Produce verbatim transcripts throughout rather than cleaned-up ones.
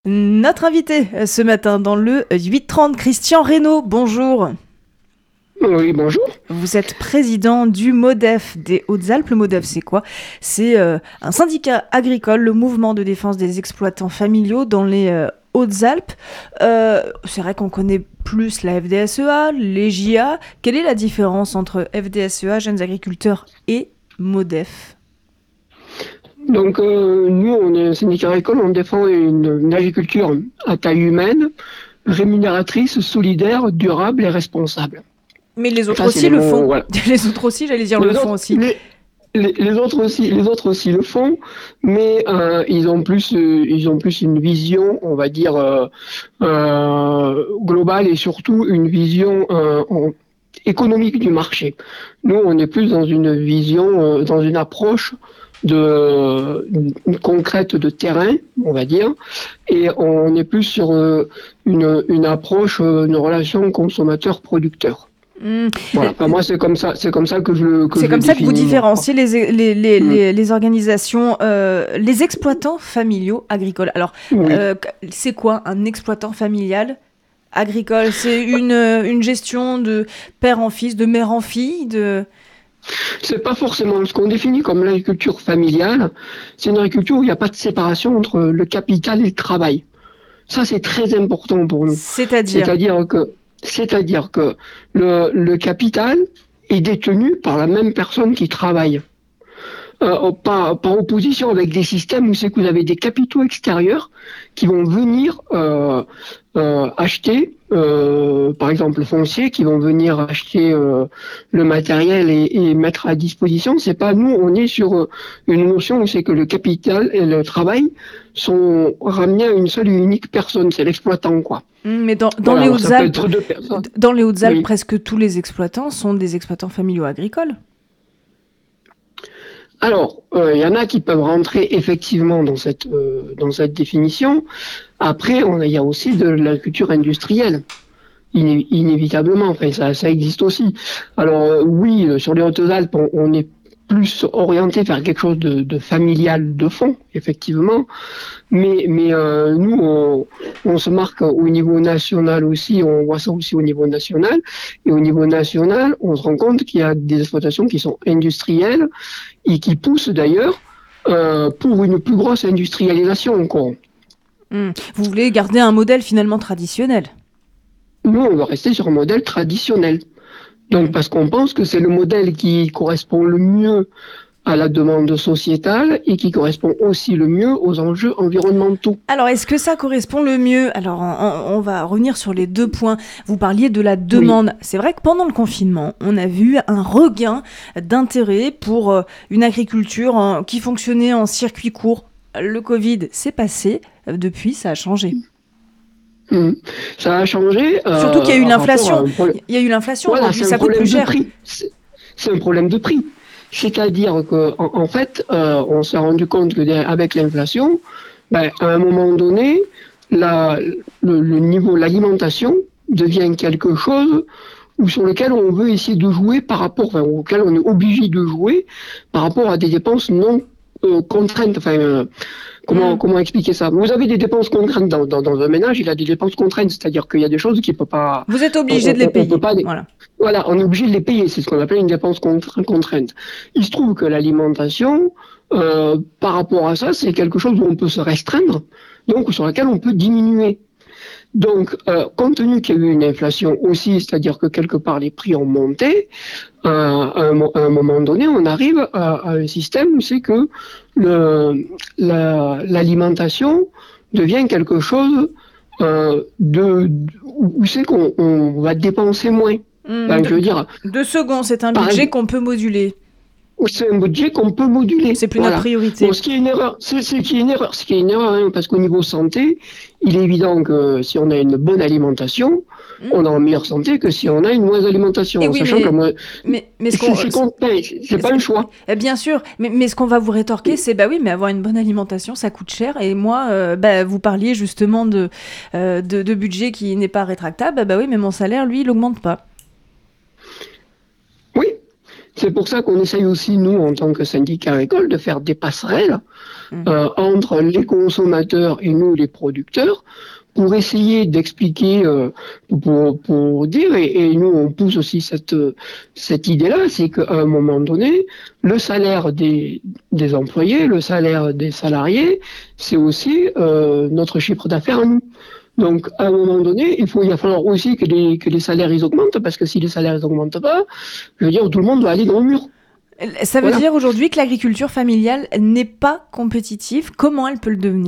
Notre invité euh, ce matin dans le huit trente, Christian Reynaud, bonjour. Oui, bonjour. Vous êtes président du MODEF des Hautes-Alpes. Le MODEF, c'est quoi ? C'est euh, un syndicat agricole, le mouvement de défense des exploitants familiaux dans les euh, Hautes-Alpes. Euh, c'est vrai qu'on connaît plus la F D S E A, les J A. Quelle est la différence entre F D S E A, Jeunes Agriculteurs, et MODEF ? Donc, euh, nous, on est un syndicat agricole, on défend une, une agriculture à taille humaine, rémunératrice, solidaire, durable et responsable. Mais les autres Ça, c'est aussi les le mots, font. voilà. Les autres aussi, j'allais dire, Les le font autres, aussi. les, les, les autres aussi, les autres aussi le font, mais euh, ils ont plus, euh, ils ont plus une vision, on va dire euh, euh, globale et surtout une vision euh, en- économique du marché. Nous, on est plus dans une vision, euh, dans une approche de une concrète de terrain, on va dire, et on est plus sur euh, une, une approche, euh, une relation consommateur-producteur. Mmh. Voilà. Enfin, moi, c'est comme ça, c'est comme ça que je le que C'est je le comme ça que vous définis, moi. différenciez les, les, les, Mm. les, les organisations, euh, les exploitants familiaux agricoles. Alors, Oui. euh, c'est quoi un exploitant familial agricole ? C'est une, une gestion de père en fils, de mère en fille, de... C'est pas forcément ce qu'on définit comme l'agriculture familiale. C'est une agriculture où il n'y a pas de séparation entre le capital et le travail. Ça, c'est très important pour nous. C'est-à-dire, C'est-à-dire que, c'est-à-dire que le, le capital est détenu par la même personne qui travaille. Euh, par, par opposition avec des systèmes où c'est que vous avez des capitaux extérieurs qui vont venir euh, euh, acheter, euh, par exemple le foncier, qui vont venir acheter euh, le matériel et, et mettre à disposition. C'est pas nous, on est sur euh, une notion où c'est que le capital et le travail sont ramenés à une seule et unique personne, c'est l'exploitant, quoi. mais dans, dans Voilà, les alors ça peut Hautes-Alpes, être deux personnes. dans les Hautes-Alpes, Oui. presque tous les exploitants sont des exploitants familiaux agricoles. Alors, euh, il y en a qui peuvent rentrer effectivement dans cette euh, dans cette définition. Après, on a- il y a aussi de l'agriculture industrielle, iné- inévitablement. Enfin, ça, ça existe aussi. Alors euh, oui, euh, sur les Hautes-Alpes, on, on est plus orienté vers quelque chose de, de familial de fond, effectivement. Mais mais euh, nous, on, on se marque au niveau national aussi. On voit ça aussi au niveau national. Et au niveau national, on se rend compte qu'il y a des exploitations qui sont industrielles et qui poussent d'ailleurs euh, pour une plus grosse industrialisation, quoi. Mmh. Vous voulez garder un modèle finalement traditionnel. Nous, on va rester sur un modèle traditionnel. Donc, Mmh. parce qu'on pense que c'est le modèle qui correspond le mieux à la demande sociétale et qui correspond aussi le mieux aux enjeux environnementaux. Alors, est-ce que ça correspond le mieux ? Alors, on, on va revenir sur les deux points. Vous parliez de la Oui, demande. C'est vrai que pendant le confinement, on a vu un regain d'intérêt pour euh, une agriculture en- qui fonctionnait en circuit court. Le Covid, c'est passé. Euh, Depuis, ça a changé. Hum. Ça a changé Surtout qu'il y a euh, eu en rapport à l'inflation. un problème. Il y a eu l'inflation Voilà, aujourd'hui, c'est un ça coûte problème plus de cher. prix. C'est c'est un problème de prix. C'est-à-dire que, en, en fait, euh, on s'est rendu compte que derrière- avec l'inflation, ben, à un moment donné, la, le, le niveau, l'alimentation devient quelque chose où, sur lequel on veut essayer de jouer par rapport, enfin, auquel on est obligé de jouer par rapport à des dépenses non euh, contraintes. Enfin, euh, comment, Mm. comment expliquer ça? Vous avez des dépenses contraintes dans, dans, dans un ménage, il a des dépenses contraintes, c'est-à-dire qu'il y a des choses qui peut pas, Vous êtes on, obligé de les on, on peut payer. pas. Voilà. Voilà, on est obligé de les payer, c'est ce qu'on appelle une dépense contra- contrainte. Il se trouve que l'alimentation, euh, par rapport à ça, c'est quelque chose où on peut se restreindre, donc sur laquelle on peut diminuer. Donc, euh, compte tenu qu'il y a eu une inflation aussi, c'est-à-dire que quelque part les prix ont monté, euh, à, un, mo- à un moment donné, on arrive à, à un système où c'est que le, la- l'alimentation devient quelque chose euh, de, où c'est qu'on on va dépenser moins. Mm, Enfin, je veux deux, dire, deux secondes, c'est un par budget exemple, qu'on peut moduler. c'est un budget qu'on peut moduler. C'est plus notre Voilà. Bon, priorité. ce qui est une erreur, c'est ce qui est une erreur, ce qui est une erreur, hein, parce qu'au niveau santé, il est évident que si on a une bonne alimentation, Mm. on est en meilleure santé que si on a une mauvaise alimentation. Et En oui, sachant que la mais, mo- mais, mais ce c'est qu'on... c'est con- c'est- c'est pas un choix. Eh bien sûr, mais, mais ce qu'on va vous rétorquer, c'est bah oui, mais avoir une bonne alimentation, ça coûte cher. Et moi, euh, bah, vous parliez justement de, euh, de, de budget qui n'est pas rétractable. Bah, bah oui, mais mon salaire, lui, il augmente pas. Oui, C'est pour ça qu'on essaye aussi, nous, en tant que syndicat agricole, de faire des passerelles mmh. euh, entre les consommateurs et nous, les producteurs, pour essayer d'expliquer, euh, pour, pour dire, et, et nous, on pousse aussi cette, cette idée-là, c'est qu'à un moment donné, le salaire des, des employés, le salaire des salariés, c'est aussi euh, notre chiffre d'affaires à nous. Donc, à un moment donné, il faut, il va falloir aussi que les, que les salaires ils augmentent, parce que si les salaires ils augmentent pas, je veux dire, tout le monde va aller dans le mur. Ça veut voilà. dire aujourd'hui que l'agriculture familiale n'est pas compétitive. Comment elle peut le devenir ?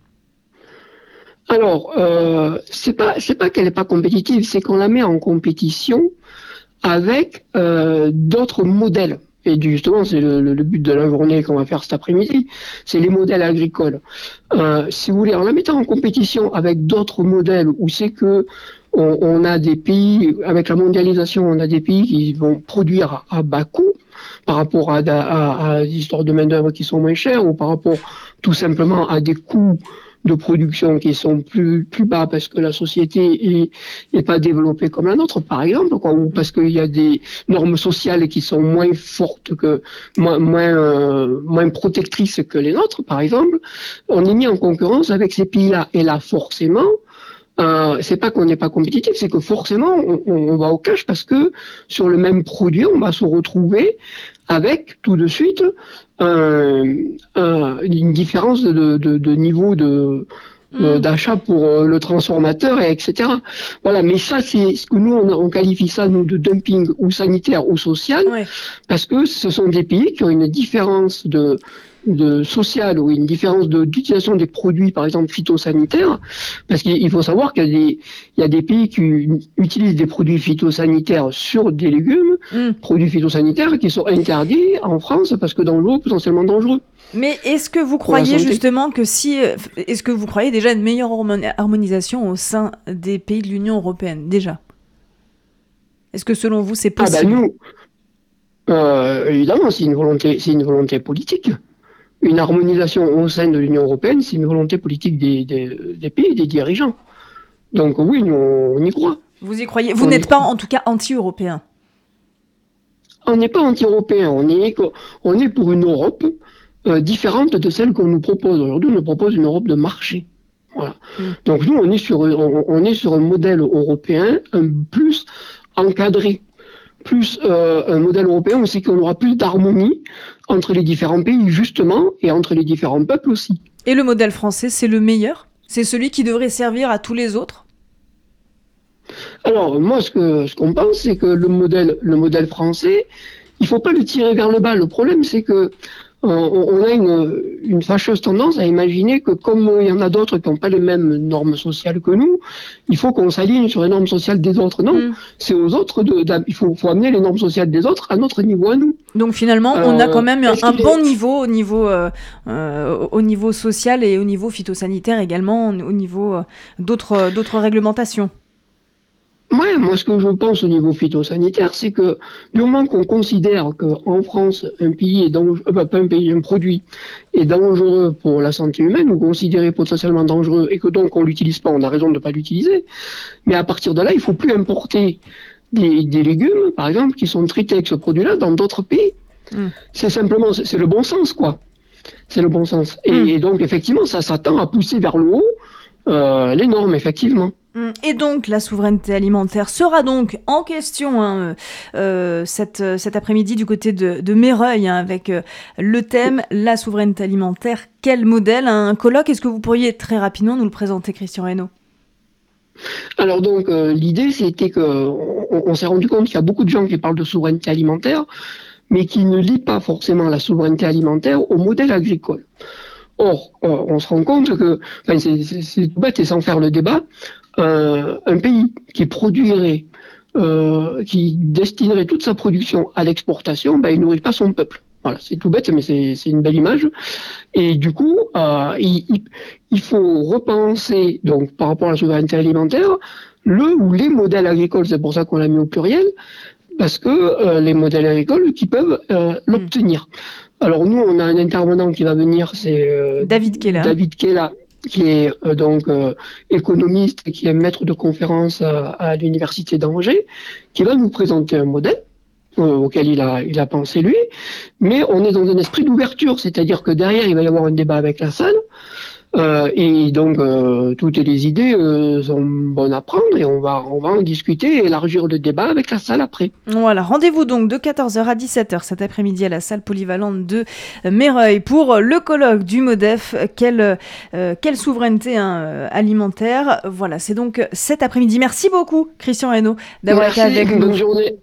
Alors, euh, c'est pas, c'est pas qu'elle n'est pas compétitive, c'est qu'on la met en compétition avec euh, d'autres modèles. Et justement, c'est le, le but de la journée qu'on va faire cet après-midi, c'est les modèles agricoles. Euh, si vous voulez, en la mettant en compétition avec d'autres modèles, où c'est que on, on a des pays, avec la mondialisation, on a des pays qui vont produire à, à bas coût par rapport à, à, à des histoires de main-d'œuvre qui sont moins chères, ou par rapport tout simplement à des coûts de production qui sont plus plus bas parce que la société est, est pas développée comme la nôtre, par exemple, quoi, ou parce qu'il y a des normes sociales qui sont moins fortes que moins moins euh, moins protectrices que les nôtres, par exemple. On est mis en concurrence avec ces pays-là, et là forcément. Euh, c'est pas qu'on n'est pas compétitif, c'est que forcément on, on va au cash, parce que sur le même produit, on va se retrouver avec tout de suite un, un, une différence de, de, de niveau de, mmh. d'achat pour le transformateur, et etc. Voilà, mais ça, c'est ce que nous on, on qualifie ça nous de dumping ou sanitaire ou social, ouais. Parce que ce sont des pays qui ont une différence de de social, ou une différence de, d'utilisation des produits, par exemple phytosanitaires, parce qu'il faut savoir qu'il y a des, il y a des pays qui utilisent des produits phytosanitaires sur des légumes, mm. produits phytosanitaires qui sont interdits en France parce que dans l'eau, potentiellement dangereux. Mais est-ce que vous croyez justement que si, est-ce que vous croyez déjà une meilleure harmonisation au sein des pays de l'Union européenne, déjà ? Est-ce que selon vous c'est possible ? Ah ben nous, euh, évidemment, c'est une volonté, c'est une volonté politique. Une harmonisation au sein de l'Union européenne, c'est une volonté politique des, des, des pays, des dirigeants. Donc oui, nous, on y croit. Vous y croyez ? Vous on n'êtes pas, croit. En tout cas, anti-européen ? On n'est pas anti-européen. On est, on est pour une Europe euh, différente de celle qu'on nous propose. Aujourd'hui, on nous propose une Europe de marché. Voilà. Mmh. Donc nous, on est sur, on, on est sur un modèle européen un plus encadré. Plus euh, un modèle européen, c'est qu'on aura plus d'harmonie entre les différents pays, justement, et entre les différents peuples aussi. Et le modèle français, c'est le meilleur ? C'est celui qui devrait servir à tous les autres ? Alors, moi, ce que ce qu'on pense, c'est que le modèle, le modèle français, il faut pas le tirer vers le bas. Le problème, c'est que euh, on a une, une fâcheuse tendance à imaginer que comme il y en a d'autres qui n'ont pas les mêmes normes sociales que nous, il faut qu'on s'aligne sur les normes sociales des autres. Non, mmh. c'est aux autres, de, de, il faut, faut amener les normes sociales des autres à notre niveau à nous. Donc finalement, euh, on a quand même un, un bon est... niveau au niveau, euh, euh, au niveau social et au niveau phytosanitaire également, au niveau euh, d'autres, d'autres réglementations. Ouais, moi, ce que je pense au niveau phytosanitaire, c'est que du moment qu'on considère qu'en France, un pays est dangereux, euh, pas un pays, un produit est dangereux pour la santé humaine, ou considéré potentiellement dangereux, et que donc on l'utilise pas, on a raison de ne pas l'utiliser. Mais à partir de là, il faut plus importer des, des légumes, par exemple, qui sont traités avec ce produit-là dans d'autres pays. Mmh. C'est simplement, c'est, c'est le bon sens, quoi. C'est le bon sens. Et, mmh. et donc, effectivement, ça s'attend à pousser vers le haut euh, les normes, effectivement. Et donc, la souveraineté alimentaire sera donc en question hein, euh, cet, cet après-midi du côté de, de Meyreuil, hein, avec euh, le thème « La souveraineté alimentaire, quel modèle ?» Un colloque, est-ce que vous pourriez très rapidement nous le présenter, Christian Reynaud ? Alors donc, euh, l'idée, c'était qu'on on s'est rendu compte qu'il y a beaucoup de gens qui parlent de souveraineté alimentaire, mais qui ne lient pas forcément la souveraineté alimentaire au modèle agricole. Or, euh, on se rend compte que, enfin, c'est, c'est, c'est tout bête et sans faire le débat, euh, un pays qui produirait, euh, qui destinerait toute sa production à l'exportation, ben, il nourrit pas son peuple. Voilà, c'est tout bête, mais c'est, c'est une belle image. Et du coup, euh, il, il, il faut repenser, donc, par rapport à la souveraineté alimentaire, le ou les modèles agricoles, c'est pour ça qu'on l'a mis au pluriel, parce que euh, les modèles agricoles qui peuvent euh, l'obtenir. Alors nous, on a un intervenant qui va venir, c'est euh, David Kella. David Kella, qui est euh, donc euh, économiste, qui est maître de conférence à, à l'université d'Angers, qui va nous présenter un modèle. euh, auquel il a, il a pensé lui, mais on est dans un esprit d'ouverture, c'est-à-dire que derrière, il va y avoir un débat avec la salle, euh, et donc euh, toutes les idées euh, sont bonnes à prendre, et on va, on va en discuter et élargir le débat avec la salle après. Voilà, rendez-vous donc de quatorze heures à dix-sept heures cet après-midi à la salle polyvalente de Méreuil pour le colloque du MODEF. Quelle, euh, quelle souveraineté hein, alimentaire. Voilà, c'est donc cet après-midi. Merci beaucoup, Christian Reynaud, d'avoir été Merci, avec bonne nous. journée.